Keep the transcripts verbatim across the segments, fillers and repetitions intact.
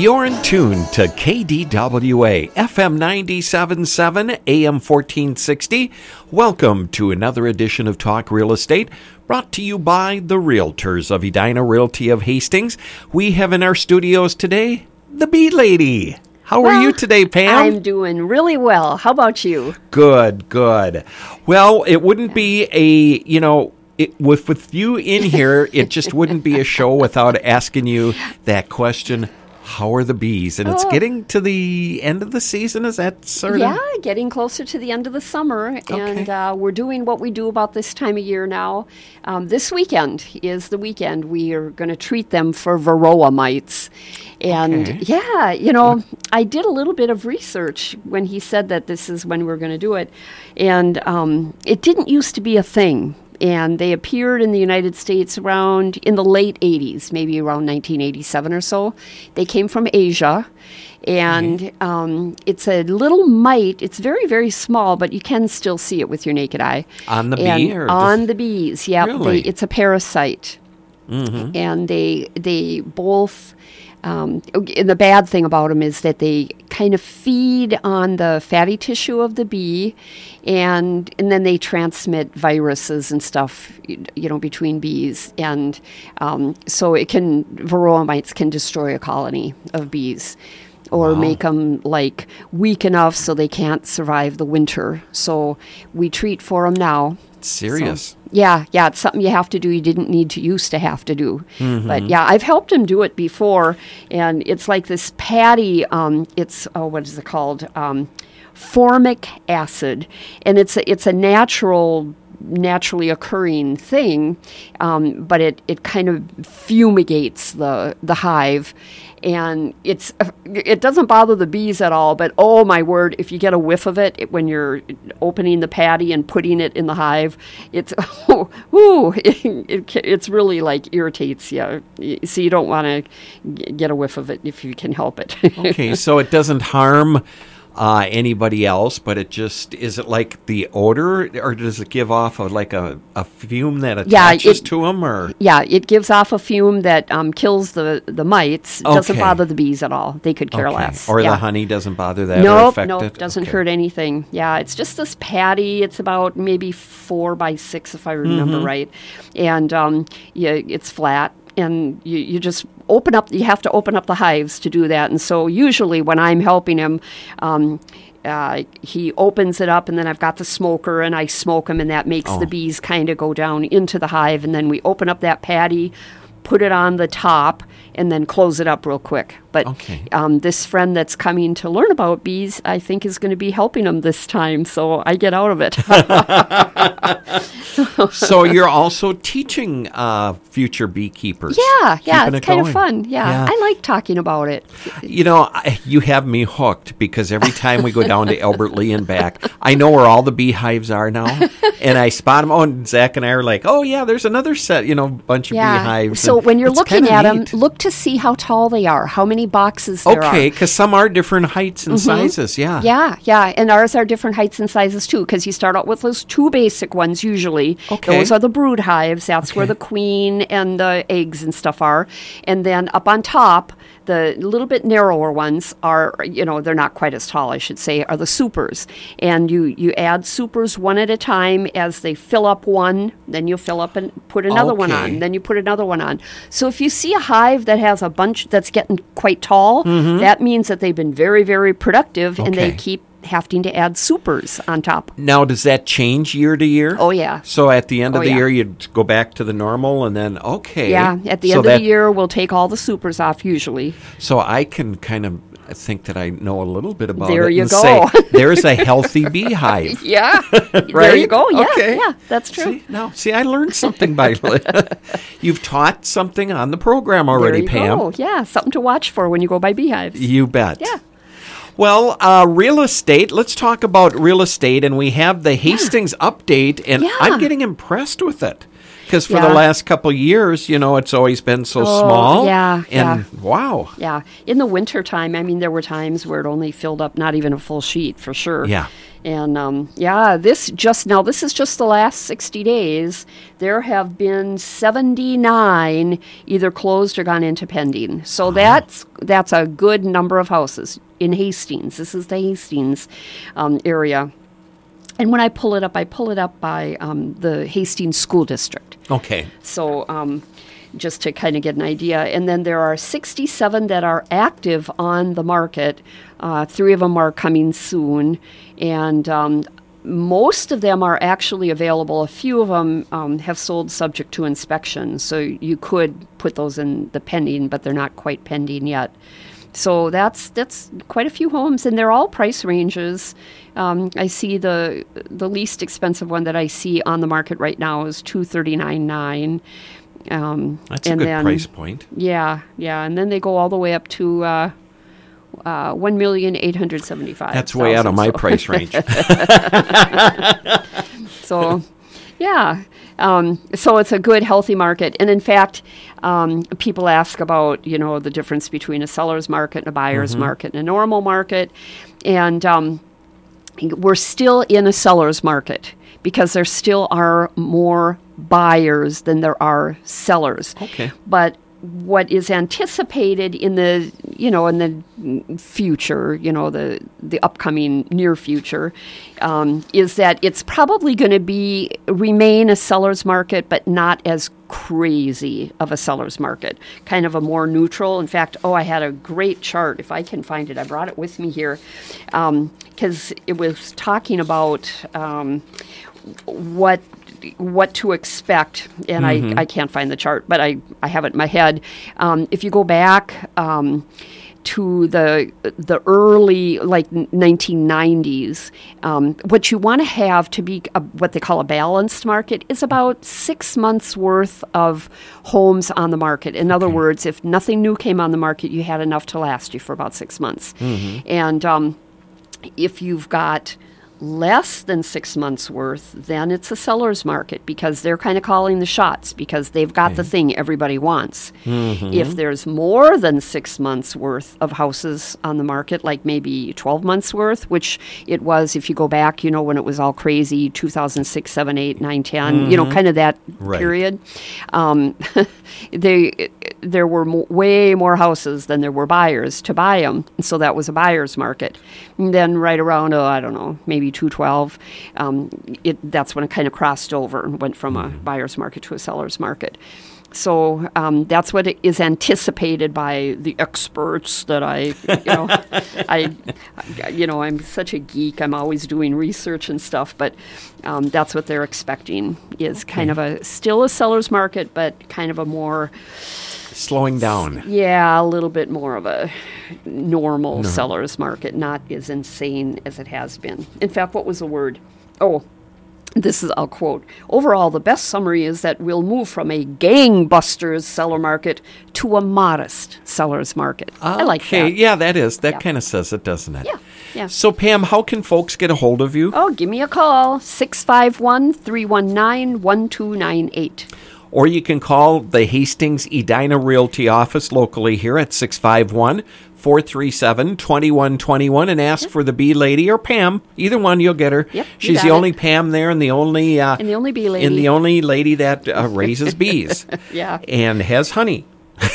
You're in tune to K D W A, F M ninety-seven point seven, A M fourteen sixty. Welcome to another edition of Talk Real Estate, brought to you by the Realtors of Edina Realty of Hastings. We have in our studios today, the Bee Lady. How well, are you today, Pam? I'm doing really well. How about you? Good, good. Well, it wouldn't be a, you know, It, with with you in here, it just wouldn't be a show without asking you that question, how are the bees? And it's Oh. getting to the end of the season, is that sort of? Yeah, getting closer to the end of the summer, and uh, we're doing what we do about this time of year now. Um, this weekend is the weekend we are going to treat them for varroa mites. And Okay. yeah, you know, I did a little bit of research when he said that this is when we're going to do it. And um, it didn't used to be a thing. And they appeared in the United States around in the late eighties, maybe around nineteen eighty-seven or so. They came from Asia, and mm-hmm. um, it's a little mite. It's very, very small, but you can still see it with your naked eye. On the and bee? Or on does... the bees, yeah. Really? It's a parasite. Mm-hmm. And they they both... Um, and the bad thing about them is that they kind of feed on the fatty tissue of the bee, and and then they transmit viruses and stuff, you know, between bees, and um, so it can varroa mites can destroy a colony of bees, or Wow. make them like weak enough so they can't survive the winter. So we treat for them now. Serious. So, yeah, yeah, it's something you have to do you didn't need to used to have to do. Mm-hmm. But yeah, I've helped him do it before, and it's like this patty, um, it's, oh, what is it called? Um, formic acid, and it's a, it's a natural, naturally occurring thing, um, but it, it kind of fumigates the, the hive. And it's it doesn't bother the bees at all, but oh my word, if you get a whiff of it, it when you're opening the patty and putting it in the hive, it's oh, ooh, it, it, it's really like irritates you. So you don't want to get a whiff of it if you can help it. Okay, so it doesn't harm uh, anybody else, but it just, is it like the odor, or does it give off a, like a, a fume that attaches yeah, it, to them? Or? Yeah, it gives off a fume that um, kills the, the mites. It doesn't Okay. bother the bees at all. They could care Okay. less. Or yeah. the honey doesn't bother that or Nope, affect nope, it? doesn't Okay. hurt anything. Yeah, it's just this patty. It's about maybe four by six, if I remember Mm-hmm. right. And um, yeah, it's flat. And you, you just open up, you have to open up the hives to do that. And so usually when I'm helping him, um, uh, he opens it up, and then I've got the smoker, and I smoke them, and that makes Oh. the bees kind of go down into the hive. And then we open up that patty, put it on the top, and then close it up real quick. But Okay. um, this friend that's coming to learn about bees, I think, is going to be helping him this time, so I get out of it. So you're also teaching uh, future beekeepers. Yeah, yeah, Keeping it's it kind going. of fun. Yeah, Yeah. I like talking about it. You know, I, you have me hooked, because every time we go down to Albert Lee and back, I know where all the beehives are now, and I spot them. Oh, and Zach and I are like, oh, yeah, there's another set, you know, bunch of Yeah. beehives. So and when you're it's looking kinda at them, neat. look to see how tall they are, how many boxes there are. Okay, because some are different heights and sizes, yeah. Yeah, yeah, and ours are different heights and sizes too, because you start out with those two basic ones usually. Okay. Those are the brood hives. That's where Okay. the queen and the eggs and stuff are. And then up on top, the little bit narrower ones are, you know, they're not quite as tall, I should say, are the supers. And you, you add supers one at a time. As they fill up one, then you fill up and put another one Okay. on. Then you put another one on. So if you see a hive that has a bunch that's getting quite tall, that means that they've been very, very productive, and they Okay. keep having to add supers on top. Now, does that change year to year? Oh, yeah. So at the end of Oh, the yeah. year, you'd go back to the normal, and then, okay. Yeah, at the So end of that- the year, we'll take all the supers off usually. So I can kind of think that I know a little bit about There it you and go. say, there's a healthy beehive. Yeah, there Right? you go. Yeah, Okay. yeah, that's true. See, now, see, I learned something by You've taught something on the program already, there you Pam. go. Yeah, something to watch for when you go by beehives. You bet. Yeah. Well, uh, real estate, let's talk about real estate. And we have the Hastings update, and Yeah. I'm getting impressed with it. Because for Yeah. the last couple years, you know, it's always been so Oh, small. yeah, And wow. Yeah, in the winter time, I mean, there were times where it only filled up not even a full sheet for sure. Yeah. And um, yeah, this just now, this is just the last sixty days. There have been seventy-nine either closed or gone into pending. So Uh-huh. that's that's a good number of houses in Hastings. This is the Hastings um, area. And when I pull it up, I pull it up by um, the Hastings School District. Okay. So um, just to kind of get an idea. And then there are sixty-seven that are active on the market. Uh, three of them are coming soon. And um, most of them are actually available. A few of them um, have sold subject to inspection. So you could put those in the pending, but they're not quite pending yet. So that's that's quite a few homes, and they're all price ranges. Um, I see the the least expensive one that I see on the market right now is two thirty nine nine. Um, That's a and good then, price point. Yeah, yeah, and then they go all the way up to uh, uh, one million eight hundred seventy five. That's way out of my so. price range. So, yeah. Um, so it's a good, healthy market. And in fact, um, people ask about, you know, the difference between a seller's market and a buyer's Mm-hmm. market and a normal market. And um, we're still in a seller's market because there still are more buyers than there are sellers. Okay. But what is anticipated in the, you know, in the future, you know, the the upcoming near future, um, is that it's probably going to be remain a seller's market, but not as crazy of a seller's market. Kind of a more neutral. In fact, oh, I had a great chart. If I can find it, I brought it with me here, because um, it was talking about um, what. what to expect, and Mm-hmm. I, I can't find the chart, but I, I have it in my head. Um, if you go back um, to the the early, like, nineteen nineties, um, what you want to have to be a, what they call a balanced market is about six months worth of homes on the market. In other words, if nothing new came on the market, you had enough to last you for about six months. Mm-hmm. And um, if you've got less than six months worth, then it's a seller's market because they're kind of calling the shots because they've got the thing everybody wants. Mm-hmm. If there's more than six months worth of houses on the market, like maybe twelve months worth, which it was if you go back, you know, when it was all crazy, two thousand six, seven, eight, nine, ten, mm-hmm. you know, kind of that Right. period. Um, they there were mo- way more houses than there were buyers to buy them, and so that was a buyer's market. And then right around, oh, I don't know, maybe two twelve, um, it, that's when it kind of crossed over and went from a buyer's market to a seller's market. So um, that's what is anticipated by the experts that I, you know, I, you know, I'm such a geek. I'm always doing research and stuff, but um, that's what they're expecting is kind of a still a seller's market, but kind of a more Slowing down. yeah, a little bit more of a normal seller's market, not as insane as it has been. In fact, what was the word? Oh, this is, I'll quote, overall, the best summary is that we'll move from a gangbusters seller market to a modest seller's market. I like Okay, that. yeah, that is. That Yeah. kind of says it, doesn't it? Yeah, yeah. So, Pam, how can folks get a hold of you? Oh, give me a call, six five one, three one nine, one two nine eight. Or you can call the Hastings Edina Realty office locally here at six five one, four three seven, two one two one and ask for the Bee Lady or Pam. Either one, you'll get her. Yep, you She's got the it. only Pam there and the only uh, And the only bee lady. and the only lady that uh, raises bees. Yeah. And has honey.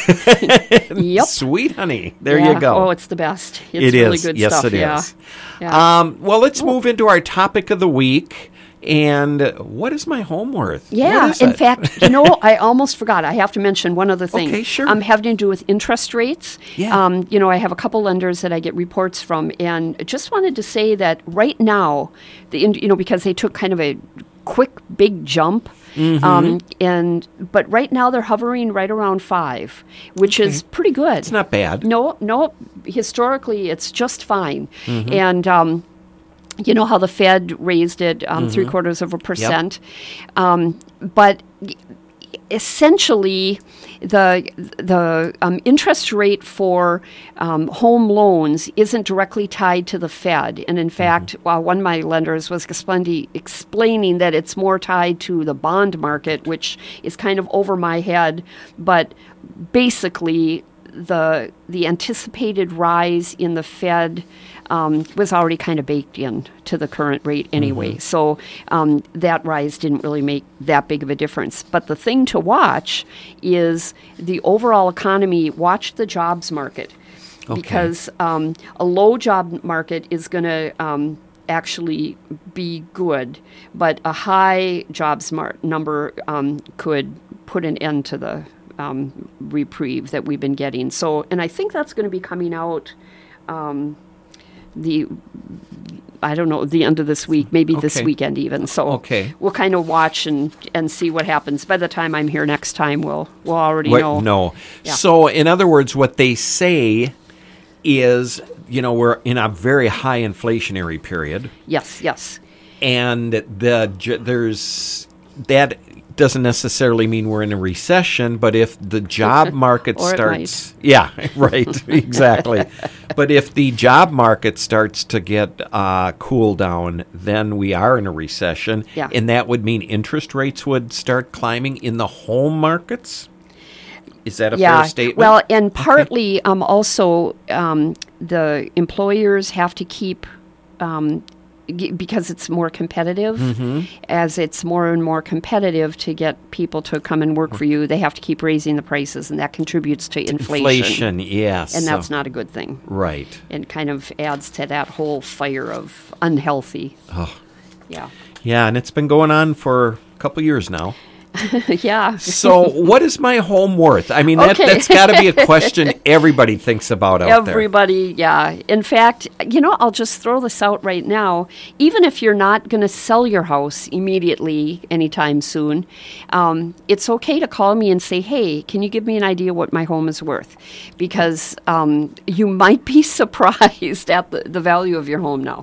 Yep. Sweet honey. There Yeah. you go. Oh, it's the best. It's It really is. good Yes, stuff. it yeah. is. Yeah. Um, well, let's move into our topic of the week. And what is my home worth? Yeah, What is in it? fact, you know, I almost forgot. I have to mention one other thing. Okay, sure. Um, having to do with interest rates. Yeah. Um, you know, I have a couple lenders that I get reports from, and just wanted to say that right now, the in- you know, because they took kind of a quick, big jump. Mm-hmm. Um, and but right now they're hovering right around five, which is pretty good. It's not bad. No, no. Historically, it's just fine. Mm-hmm. And um, you know how the Fed raised it um, three quarters of a percent, um, but essentially, the the um, interest rate for um, home loans isn't directly tied to the Fed. And in fact, while one of my lenders was explaining explaining that it's more tied to the bond market, which is kind of over my head, but basically the the anticipated rise in the Fed um, was already kind of baked in to the current rate anyway. Mm-hmm. So um, that rise didn't really make that big of a difference. But the thing to watch is the overall economy. Watch the jobs market. Okay. Because um, a low job market is going to um, actually be good, but a high jobs mar- number um, could put an end to the um, reprieve that we've been getting. So, and I think that's going to be coming out um, the, I don't know, the end of this week, maybe okay. this weekend even. So okay. we'll kind of watch and, and see what happens. By the time I'm here next time, we'll we'll already what, know. No. Yeah. So, in other words, what they say is, you know, we're in a very high inflationary period. Yes, yes. And the there's that doesn't necessarily mean we're in a recession, but if the job market or starts, yeah, right, exactly. But if the job market starts to get uh, cool down, then we are in a recession, yeah. and that would mean interest rates would start climbing in the home markets. Is that a yeah. fair statement? Well, and partly okay. um, also um, the employers have to keep, um, g- because it's more competitive, mm-hmm. as it's more and more competitive to get people to come and work for you, they have to keep raising the prices, and that contributes to inflation. Inflation, yes. And so. that's not a good thing. Right. And kind of adds to that whole fire of unhealthy. Oh. Yeah. Yeah, and it's been going on for a couple years now. Yeah. So what is my home worth? I mean, that, okay. that's got to be a question everybody thinks about out there. Everybody, yeah. In fact, you know, I'll just throw this out right now. Even if you're not going to sell your house immediately anytime soon, um, it's okay to call me and say, hey, can you give me an idea what my home is worth? Because um, you might be surprised at the, the value of your home now.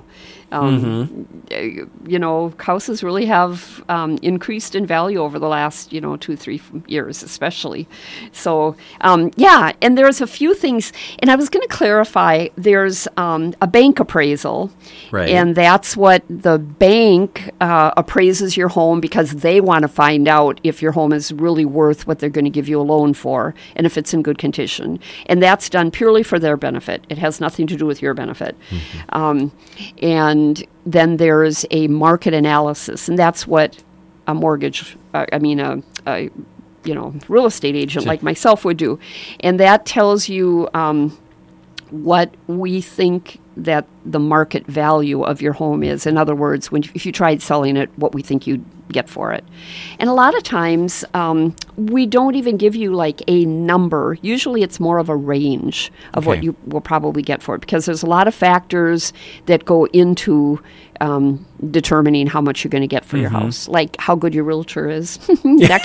Um, mm-hmm. You know, houses really have um, increased in value over the last, you know, two, three years, especially. So, um, yeah, and there's a few things, and I was going to clarify, there's um, a bank appraisal, right. and that's what the bank uh, appraises your home because they want to find out if your home is really worth what they're going to give you a loan for, and if it's in good condition. And that's done purely for their benefit. It has nothing to do with your benefit. Mm-hmm. Um, and And then there's a market analysis, and that's what a mortgage, uh, I mean, a, a you know real estate agent like myself would do, and that tells you um, what we think that the market value of your home is. In other words, when if you tried selling it, what we think you'd get for it. And a lot of times, um, we don't even give you like a number. Usually it's more of a range of okay. what you will probably get for it, because there's a lot of factors that go into um, determining how much you're going to get for mm-hmm. your house, like how good your realtor is. that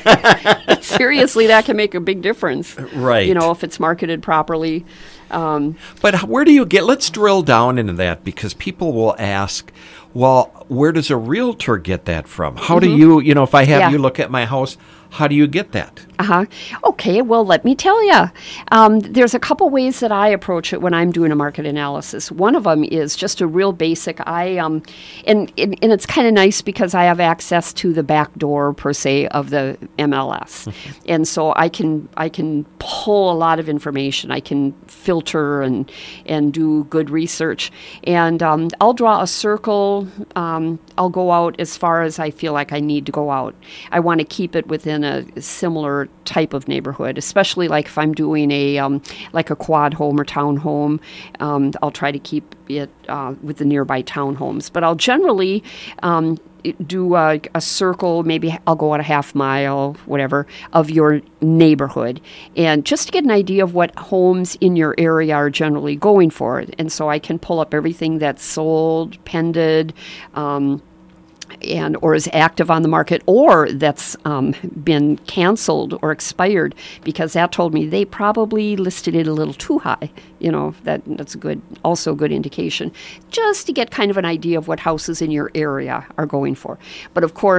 can seriously, that can make a big difference. Right. You know, if it's marketed properly. Um, but where do you get, let's drill down into that, because people will ask, well, where does a realtor get that from? How mm-hmm. do you, you know, if I have yeah. you look at my house, how do you get that? Uh-huh. Okay, well, let me tell you. Um, there's a couple ways that I approach it when I'm doing a market analysis. One of them is just a real basic. I um, and, and, and it's kind of nice because I have access to the back door, per se, of the M L S. And so I can I can pull a lot of information. I can filter and, and do good research. And um, I'll draw a circle. Um, I'll go out as far as I feel like I need to go out. I want to keep it within a similar type of neighborhood, especially like if I'm doing a um, like a quad home or town home. Um, I'll try to keep it uh, with the nearby townhomes, but I'll generally um, do a, a circle. Maybe I'll go out a half mile, whatever, of your neighborhood, and just to get an idea of what homes in your area are generally going for. And so I can pull up everything that's sold, pended, um, and or is active on the market, or that's um, been canceled or expired, because that told me they probably listed it a little too high. You know, that that's a good, also a good indication, just to get kind of an idea of what houses in your area are going for. But of course,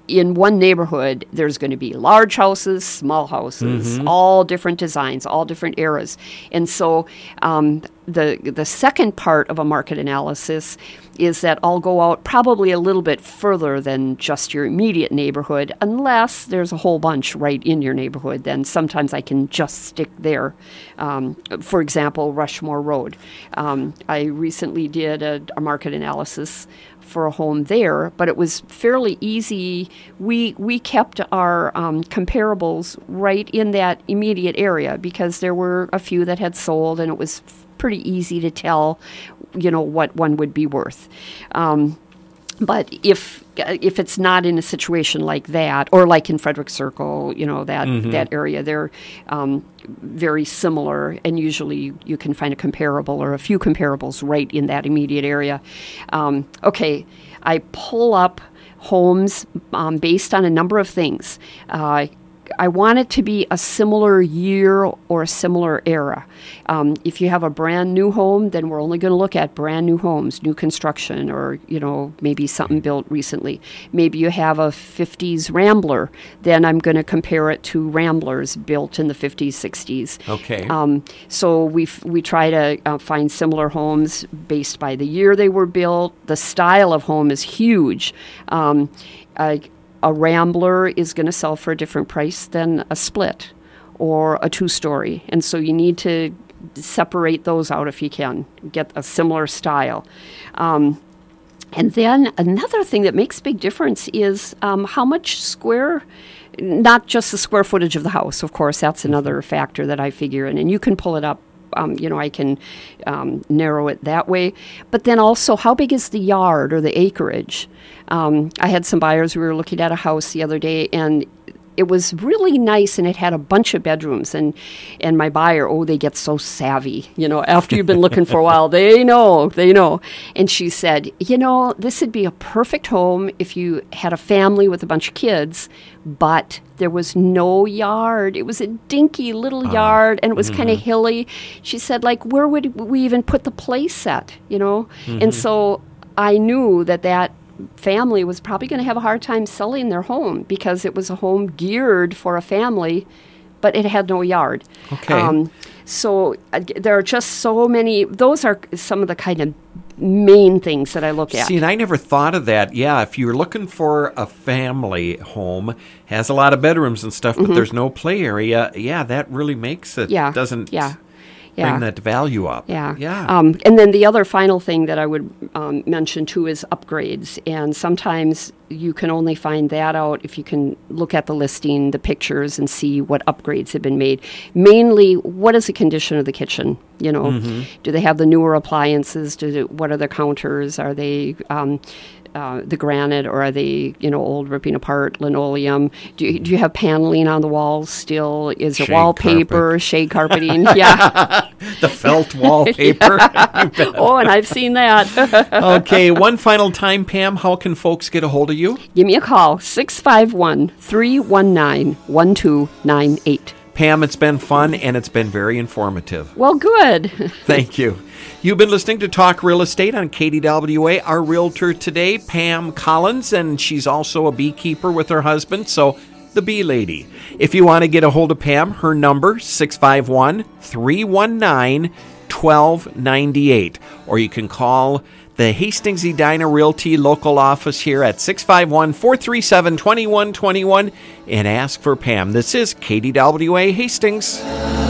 in one neighborhood, there's going to be large houses, small houses, mm-hmm. all different designs, all different eras. And so um, the the second part of a market analysis is that I'll go out probably a little bit further than just your immediate neighborhood, unless there's a whole bunch right in your neighborhood. Then sometimes I can just stick there. Um, for example, Rushmore Road. Um, I recently did a, a market analysis for a home there, but it was fairly easy. We we kept our um, comparables right in that immediate area because there were a few that had sold, and it was f- pretty easy to tell, you know, what one would be worth. Um, but if if it's not in a situation like that, or like in Frederick Circle, you know, that mm-hmm. that area, they're um, very similar, and usually you, you can find a comparable or a few comparables right in that immediate area. Um, okay, I pull up homes um, based on a number of things. Uh, I want it to be a similar year or a similar era. Um, if you have a brand new home, then we're only going to look at brand new homes, new construction, or, you know, maybe something built recently. Maybe you have a fifties Rambler, then I'm going to compare it to Ramblers built in the fifties, sixties. Okay. Um, so we we try to uh, find similar homes based by the year they were built. The style of home is huge. Um, I, A Rambler is going to sell for a different price than a split or a two-story. And so you need to separate those out if you can, get a similar style. Um, and then another thing that makes a big difference is um, how much square, not just the square footage of the house, of course, that's another factor that I figure in. And you can pull it up. Um, you know, I can um, narrow it that way. But then also, how big is the yard or the acreage? Um, I had some buyers, we were looking at a house the other day, and it was really nice, and it had a bunch of bedrooms. And, and my buyer, oh, they get so savvy. You know, after you've been looking for a while, they know, they know. And she said, you know, this would be a perfect home if you had a family with a bunch of kids, but there was no yard. It was a dinky little uh, yard, and it was mm-hmm. kind of hilly. She said, like, where would we even put the play set, you know? Mm-hmm. And so I knew that that family was probably going to have a hard time selling their home because it was a home geared for a family, but it had no yard. Okay. Um, so uh, there are just so many. Those are some of the kind of main things that I look at. See, and I never thought of that. Yeah, if you're looking for a family home, has a lot of bedrooms and stuff, but mm-hmm. there's no play area, yeah, that really makes it, yeah. doesn't... Yeah. Bring yeah. that value up. Yeah. Yeah. Um, and then the other final thing that I would um, mention too is upgrades. And sometimes you can only find that out if you can look at the listing, the pictures, and see what upgrades have been made. Mainly, what is the condition of the kitchen? You know, mm-hmm. do they have the newer appliances? Do they, what are the counters? Are they um, uh, the granite, or are they, you know, old ripping apart linoleum? Do you, do you have paneling on the walls still? Is it shade wallpaper, carpet. shade carpeting? Yeah. The felt wallpaper. Oh, and I've seen that. Okay, one final time, Pam, how can folks get a hold of you? Give me a call, six five one, three one nine, one two nine eight. Pam, it's been fun, and it's been very informative. Well, good. Thank you. You've been listening to Talk Real Estate on K D W A. Our realtor today, Pam Collins, and she's also a beekeeper with her husband, so the bee lady. If you want to get a hold of Pam, her number, six five one, three one nine, one two nine eight. Or you can call the Hastings Edina Realty local office here at six five one, four three seven, two one two one and ask for Pam. This is K D W A Hastings.